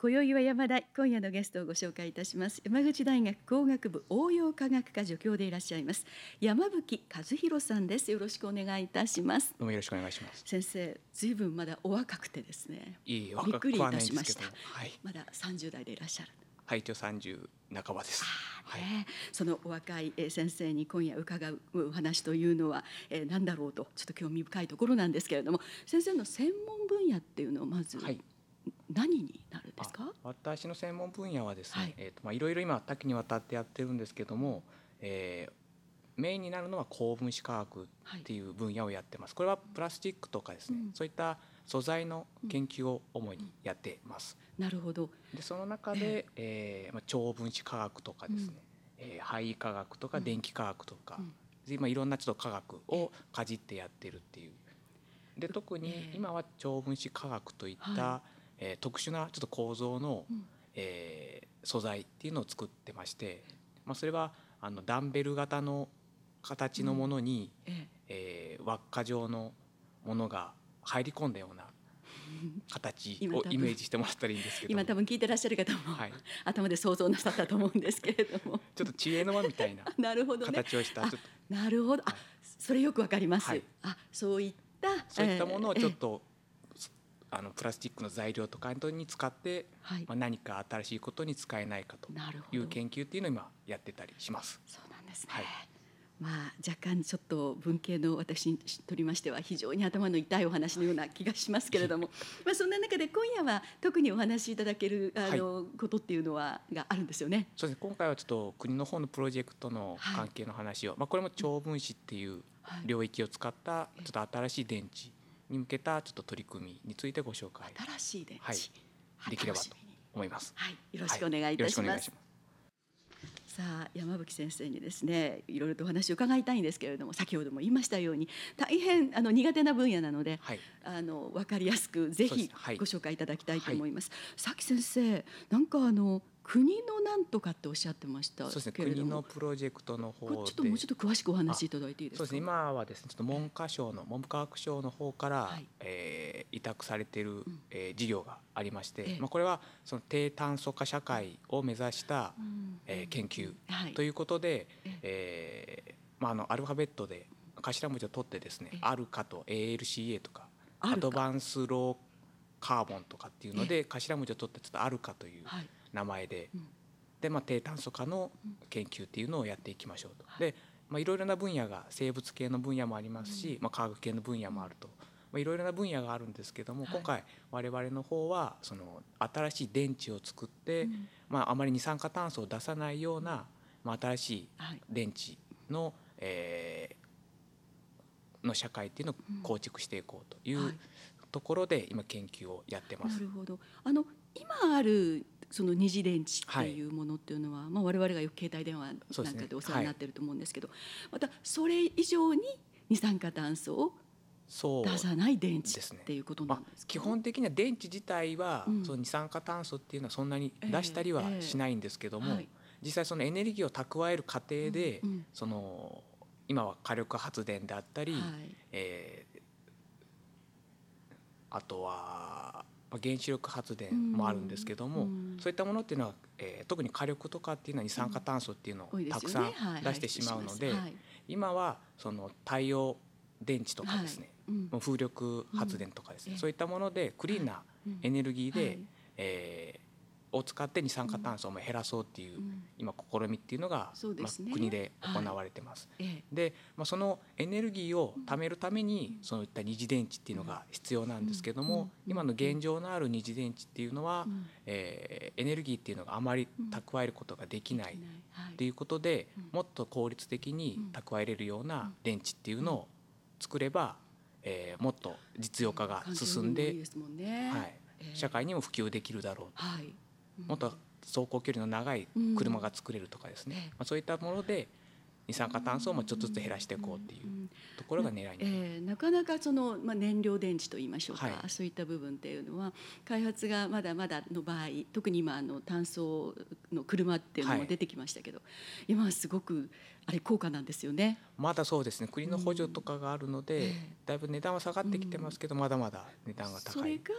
今宵は山田、今夜のゲストをご紹介いたします。山口大学工学部応用科学科助教でいらっしゃいます山吹和弘さんです。よろしくお願いいたします。 どうもよろしくお願いします。 先生、ずいぶんまだお若くてですね、 いいびっくりいたしました。 はい、 まだ30代でいらっしゃる。 はい、一応30半ばです。はい、 そのお若い先生に今夜伺うお話というのは何だろうとちょっと興味深いところなんですけれども、先生の専門分野っていうのはまず、何になるんですか？ 私の専門分野はですね、いろいろ今多岐にわたってやってるんですけども、メインになるのは高分子化学っていう分野をやってます。これはプラスチックとかですね、そういった素材の研究を主にやってます。 なるほど。 でその中で、超分子化学とかですね、廃化学とか電気化学とか、今いろんなちょっと化学をかじってやってるっていう。で特に今は超分子化学といった、特殊なちょっと構造の、素材っていうのを作ってまして、それはダンベル型の形のものに、輪っか状のものが入り込んだような形をイメージしてもらったらいいんですけど、 今多分聞いてらっしゃる方も、頭で想像なさったと思うんですけれどもちょっと知恵の輪みたいな形をした、 なるほど、それよくわかります。そういったものをちょっと、プラスチックの材料とかに使って、何か新しいことに使えないかという研究っていうのを今やってたりします。 そうなんですね。若干ちょっと文系の私にとりましては非常に頭の痛いお話のような気がしますけれどもそんな中で今夜は特にお話しいただけることっていうのはがあるんですよね。 そうですね、今回はちょっと国の方のプロジェクトの関係の話を、これも超分子っていう領域を使ったちょっと新しい電池に向けたちょっと取り組みについてご紹介新しい電池、 できればと思います。 よろしくお願いいたします。さあ山吹先生にですねいろいろとお話を伺いたいんですけれども、先ほども言いましたように大変苦手な分野なので、分かりやすくぜひご紹介いただきたいと思います。さっき先生なんか国のなんとかっておっしゃってましたけれども、 そうですね、国のプロジェクトの方でもうちょっと詳しくお話しいただいていいですか？ そうですね、今はですねちょっと文部科学省の方から、委託されている、事業がありまして、これはその低炭素化社会を目指した、研究ということで、アルファベットで頭文字を取ってですね、アルカと ALCA とかアドバンスローカーボンとかっていうので頭文字を取ってちょっとアルカという名前で、低炭素化の研究っていうのをやっていきましょうと。で、いろいろな分野が生物系の分野もありますし、科学系の分野もあると、いろいろな分野があるんですけども、今回我々の方はその新しい電池を作って、あまり二酸化炭素を出さないような、新しい電池の、の社会っていうのを構築していこうというところで今研究をやってます。 なるほど。今あるその二次電池っていうものっていうのは、我々がよく携帯電話なんかでお世話になってると思うんですけど、またそれ以上に二酸化炭素を出さない電池っていうことなんですか？ 基本的には電池自体は、その二酸化炭素っていうのはそんなに出したりはしないんですけども、実際そのエネルギーを蓄える過程で、その今は火力発電であったり、あとは原子力発電もあるんですけども、そういったものっていうのは、特に火力とかっていうのは二酸化炭素っていうのをたくさん出してしまうので、今はその太陽電池とかですね、風力発電とかですね、そういったものでクリーンなエネルギーで、を使って二酸化炭素を減らそうっていう、今試みっていうのが、国で行われてます。で、そのエネルギーを貯めるためにそういった二次電池っていうのが必要なんですけども、今の現状のある二次電池っていうのは、エネルギーっていうのがあまり蓄えることができないっていうことで、もっと効率的に蓄えれるような電池っていうのを作れば、もっと実用化が進んで、社会にも普及できるだろうと。もっと走行距離の長い車が作れるとかですね、そういったもので二酸化炭素をもちょっとずつ減らしていこうっていうところが狙いになかなかその、燃料電池といいましょうか、そういった部分っていうのは開発がまだまだの場合、特に今単素の車っていうのも出てきましたけど、今はすごくあれ高価なんですよね。 まだそうですね、国の補助とかがあるので、だいぶ値段は下がってきてますけど、まだまだ値段が高い。 それが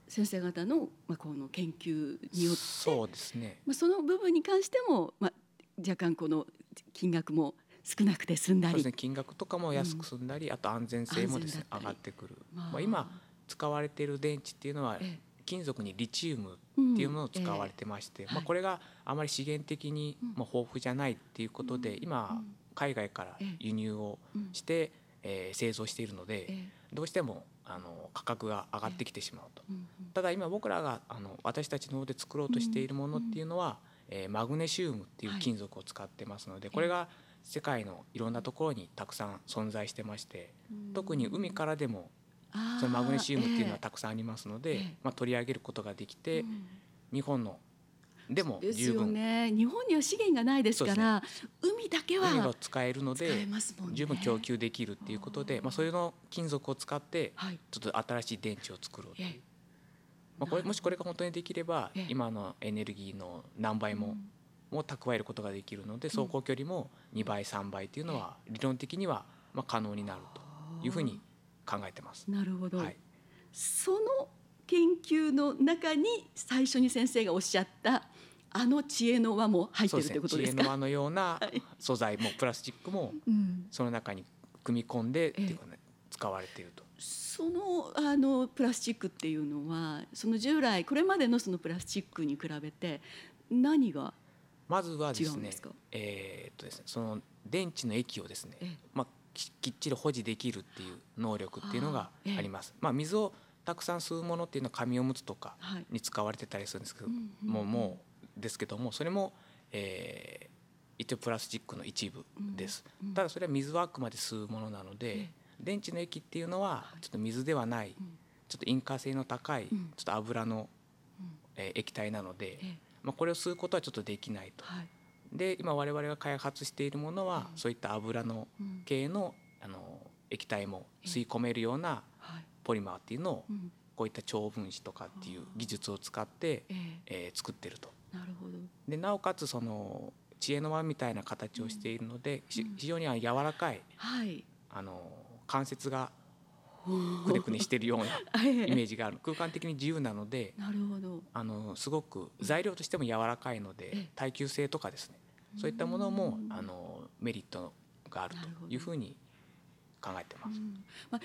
先生方の、この研究によってそうですね、 その部分に関しても、若干この金額も少なくて済んだり、 そうですね、金額とかも安く済んだり、あと安全性もですね上がってくる。今使われている電池っていうのは金属にリチウムっていうものを使われてまして、これがあまり資源的に豊富じゃないっていうことで、今海外から輸入をして製造しているので、どうしても価格が上がってきてしまうと。ただ今僕らが私たちの方で作ろうとしているものっていうのはマグネシウムっていう金属を使ってますので、これが世界のいろんなところにたくさん存在してまして、特に海からでもそのマグネシウムっていうのはたくさんありますので、取り上げることができて、日本のでも十分ですよね、日本には資源がないですから、海だけは海が使えるので十分供給できるっていうことで、そういうの金属を使ってちょっと新しい電池を作ろうという、もしこれが本当にできれば今のエネルギーの何倍も蓄えることができるので、走行距離も2倍3倍というのは理論的には可能になるというふうに考えてます。 なるほど、その研究の中に最初に先生がおっしゃった知恵の輪も入っているということですか？ 知恵の輪のような素材もプラスチックもその中に組み込んでっていうか、使われていると。 そのプラスチックっていうのはその従来これまでのそのプラスチックに比べて何がまずはですね、 違うんですか？ その電池の液をですね、きっちり保持できるっていう能力っていうのがあります。水をたくさん吸うものっていうのは紙おむつとかに使われてたりするんですけど、ですけども、それも、一応プラスチックの一部です。ただそれは水はあくまで吸うものなので、電池の液っていうのはちょっと水ではない、ちょっと引火性の高いちょっと油の、液体なので、これを吸うことはちょっとできないと。で今我々が開発しているものは、そういった油の系の、液体も吸い込めるようなポリマーっていうのを、こういった超分子とかっていう技術を使って、作ってると。 なるほど。 でなおかつその知恵の輪みたいな形をしているので、非常に柔らかい、関節がくねくねしているようなイメージがある空間的に自由なので、 なるほど、 すごく材料としても柔らかいので、耐久性とかですね、そういったものもメリットがあるというふうに考えてます。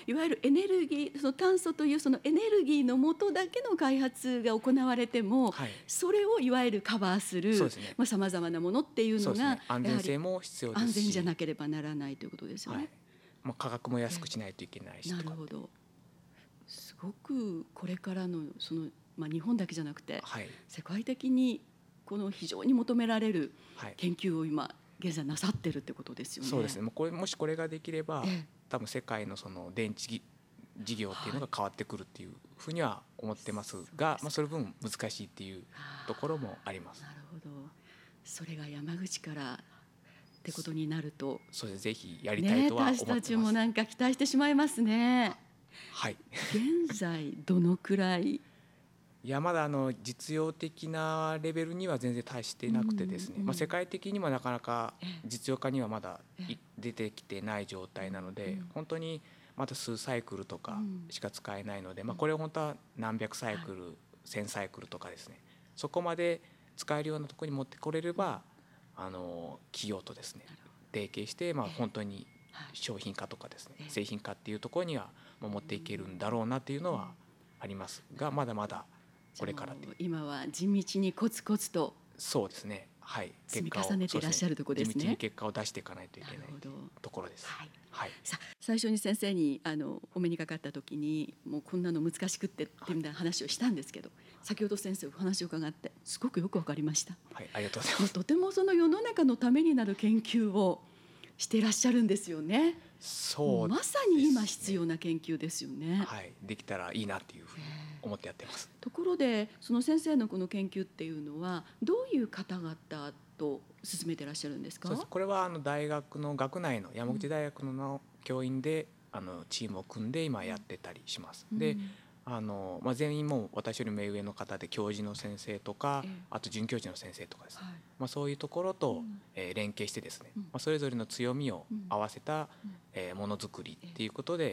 いわゆるエネルギー、その炭素というそのエネルギーの元だけの開発が行われても、それをいわゆるカバーするさまざまなものっていうのが安全性も必要ですし、 安全じゃなければならないということですよね。 価格も安くしないといけないしとか。 なるほど。すごくこれからのその、日本だけじゃなくて、世界的にこの非常に求められる研究を今現在なさってるってことですよね。 そうですね。もしこれができれば、多分世界のその電池事業っていうのが変わってくるっていうふうには思ってますが、その分難しいっていうところもあります。 なるほど。それが山口からってことになると、 そうです。ぜひやりたいとは思ってます。 私たちもなんか期待してしまいますね。現在どのくらい？ いやまだ実用的なレベルには全然達していなくてですね、世界的にもなかなか実用化にはまだ出てきてない状態なので、本当にまた数サイクルとかしか使えないので、これを本当は何百サイクル、1000サイクルとかですね、そこまで使えるようなところに持ってこれれば、企業とですね提携して、本当に商品化とかですね、製品化っていうところには持っていけるんだろうなっていうのはありますが、まだまだこれから今は地道にコツコツと、 そうですね、 積み重ねていらっしゃるところですね。 地道に結果を出していかないといけないところです。 最初に先生にお目にかかった時に、もうこんなの難しくってっていう話をしたんですけど、先ほど先生お話を伺ってすごくよく分かりました。 ありがとうございます。 とてもその世の中のためになる研究をしていらっしゃるんですよね。 そうですね、 まさに今必要な研究ですよね。 できたらいいなっていうふうに思ってやってます。 ところでその先生のこの研究っていうのはどういう方々と進めていらっしゃるんですか？ そうです。これは大学の学内の山口大学の教員でチームを組んで今やってたりします。で全員もう私より目上の方で、教授の先生とか、あと准教授の先生とかですね、そういうところと連携してですね、それぞれの強みを合わせたものづくりっていうことで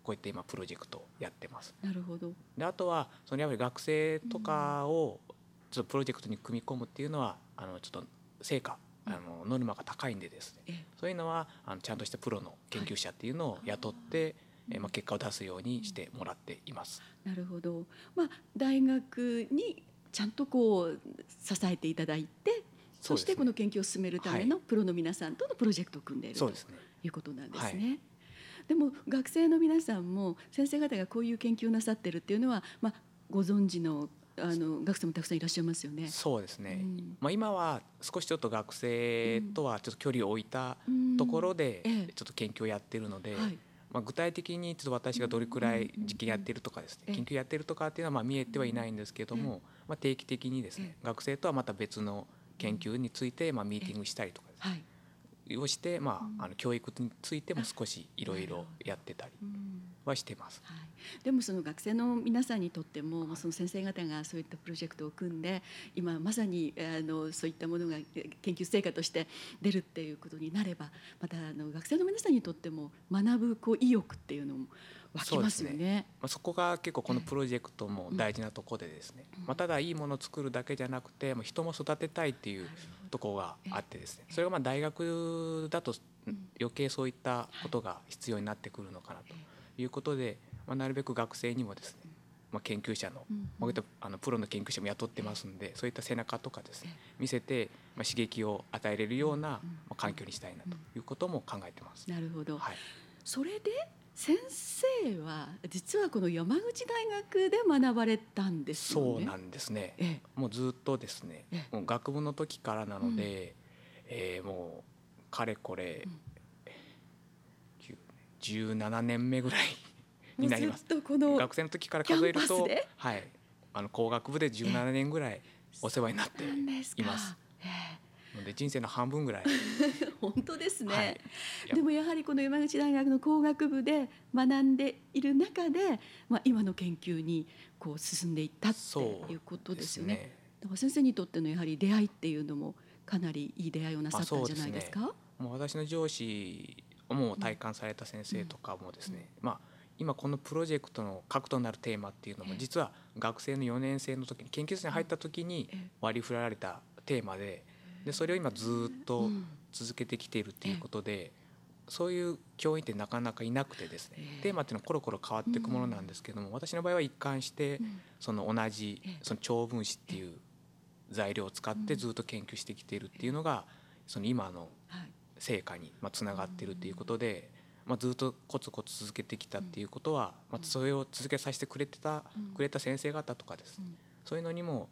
こういった今プロジェクトをやってます。 なるほど。 であとはそのやっぱり学生とかをちょっとプロジェクトに組み込むっていうのはちょっと成果ノルマが高いんでですね、そういうのはちゃんとしたプロの研究者っていうのを雇って、結果を出すようにしてもらっています。 なるほど。大学にちゃんとこう支えていただいて、そしてこの研究を進めるためのプロの皆さんとのプロジェクトを組んでいるということなんですね。でも学生の皆さんも先生方がこういう研究をなさってるっていうのは、ご存知の学生もたくさんいらっしゃいますよね。 そうですね、今は少しちょっと学生とはちょっと距離を置いたところでちょっと研究をやってるので、具体的にちょっと私がどれくらい実験やってるとかですね、研究やってるとかっていうのは見えてはいないんですけれども、定期的にですね学生とはまた別の研究についてミーティングしたりとかですね、をして、教育についても少しいろいろやってたりはしてます。 でもその学生の皆さんにとっても、その先生方がそういったプロジェクトを組んで今まさにそういったものが研究成果として出るっていうことになれば、また学生の皆さんにとっても学ぶ意欲っていうのも湧きますよね。 そこが結構このプロジェクトも大事なところでですね、ただいいものを作るだけじゃなくて人も育てたいっていうところがあってですね、それが大学だと余計そういったことが必要になってくるのかなということで、なるべく学生にもですね、研究者の、プロの研究者も雇ってますんで、そういった背中とかですね見せて、刺激を与えれるような環境にしたいなということも考えてます。 なるほど、それで先生は実はこの山口大学で学ばれたんですよね。 そうなんですね、もうずっとですね、もう学部の時からなので、もうかれこれ、17年目ぐらいになります。学生の時から数えると、工学部で17年ぐらいお世話になっています。ので人生の半分ぐらい本当ですね、でもやはりこの山口大学の工学部で学んでいる中で、今の研究にこう進んでいったっていうことですよね。だから先生にとってのやはり出会いっていうのもかなりいい出会いをなさったんじゃないですか。 もう私の上司も体感された先生とかもですね、今このプロジェクトの核となるテーマっていうのも実は学生の4年生の時に研究室に入った時に割り振られたテーマで、それを今ずっと続けてきているっていうことで、そういう教員ってなかなかいなくてですね、テーマっていうのはコロコロ変わっていくものなんですけども、私の場合は一貫してその同じその長分子っていう材料を使ってずっと研究してきているっていうのがその今の成果につながっているっていうことで、ずっとコツコツ続けてきたっていうことは、それを続けさせてくれた先生方とかですね、そういうのにも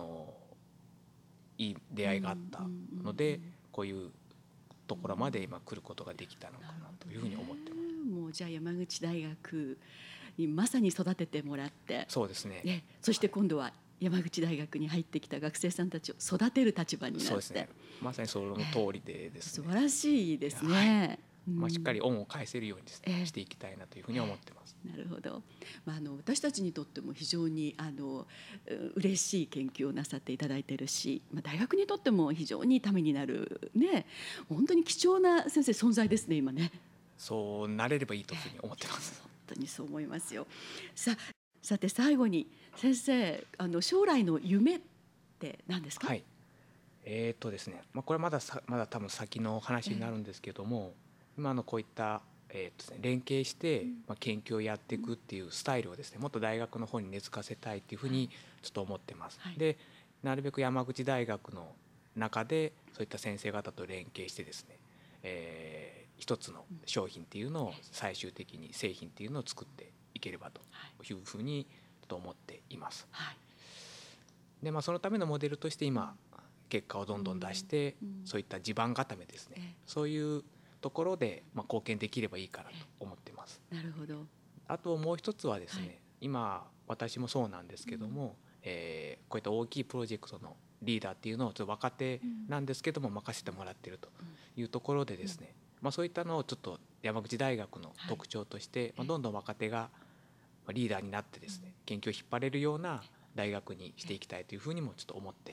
いい出会いがあったので、こういうところまで今来ることができたのかなというふうに思ってます。 もうじゃあ山口大学にまさに育ててもらって、 そうですね、 そして今度は山口大学に入ってきた学生さんたちを育てる立場になって、 そうですね、まさにその通りでですね、 素晴らしいですね。 しっかり恩を返せるようにですね、していきたいなというふうに思ってます。 なるほど。私たちにとっても非常に嬉しい研究をなさっていただいているし、大学にとっても非常にためになるね、本当に貴重な先生存在ですね今ね。 そうなれればいいというふうに思ってます。 本当にそう思いますよ。さて最後に先生、将来の夢って何ですか。 ですね、これまだ多分先の話になるんですけども、今のこういった連携して研究をやっていくっていうスタイルをですね、もっと大学の方に根付かせたいっていうふうにちょっと思ってます。でなるべく山口大学の中でそういった先生方と連携してですね、一つの商品っていうのを最終的に製品っていうのを作っていければというふうにちょっと思っています。でそのためのモデルとして今結果をどんどん出して、そういった地盤固めですね、そういうところで貢献できればいいかなと思ってます。 なるほど。 あともう一つはですね、今私もそうなんですけども、こういった大きいプロジェクトのリーダーっていうのをちょっと若手なんですけども任せてもらっているというところでですね、そういったのをちょっと山口大学の特徴として、どんどん若手がリーダーになってですね、研究を引っ張れるような大学にしていきたいというふうにもちょっと思って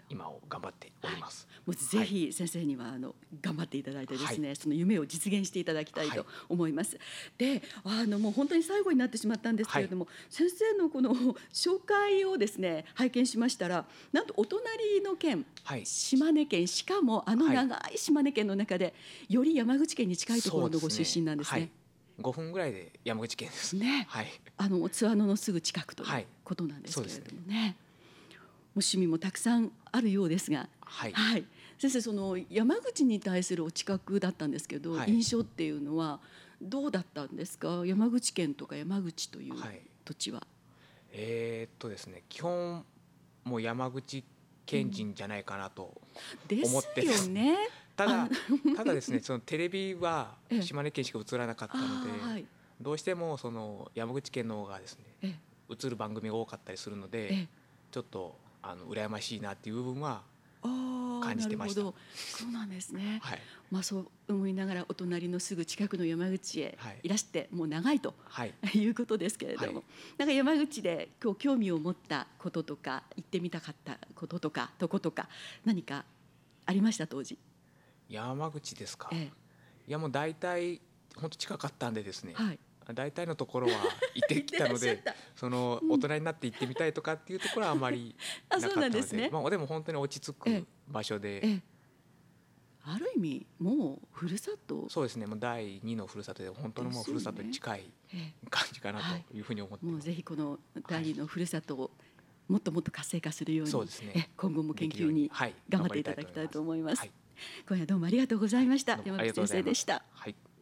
今を頑張っております。 もうぜひ先生には頑張っていただいてですね、その夢を実現していただきたいと思います。で、もう本当に最後になってしまったんですけれども、先生のこの紹介をですね拝見しましたら、なんとお隣の県、島根県、しかも長い島根県の中でより山口県に近いところのご出身なんですね。 5分ぐらいで山口県ですね。津和野のすぐ近くということなんですけれどもね。趣味もたくさんあるようですが、先生、その山口に対するお近くだったんですけど、印象っていうのはどうだったんですか？山口県とか山口という土地は。 ですね、基本もう山口県人じゃないかなと思ってですよね。 ただですね、そのテレビは島根県しか映らなかったので、どうしてもその山口県の方がですね映る番組が多かったりするので、ちょっと羨ましいなっていう部分は感じてました。 そうなんですね。そう思いながらお隣のすぐ近くの山口へいらしてもう長いということですけれども、なんか山口で今日興味を持ったこととか行ってみたかったこととかとことか何かありました？当時山口ですか。いやもう大体本当近かったんでですね、大体のところは行ってきたのでその大人になって行ってみたいとかっていうところはあまりなかったので、でも本当に落ち着く場所で、 ある意味もうふるさと。 そうですね、もう第2のふるさとで本当のもうふるさとに近い感じかなというふうに思ってます。 もうぜひこの第2のふるさとをもっともっと活性化するように、今後も研究に頑張っていただきたいと思います。今夜どうもありがとうございました。山口先生でした。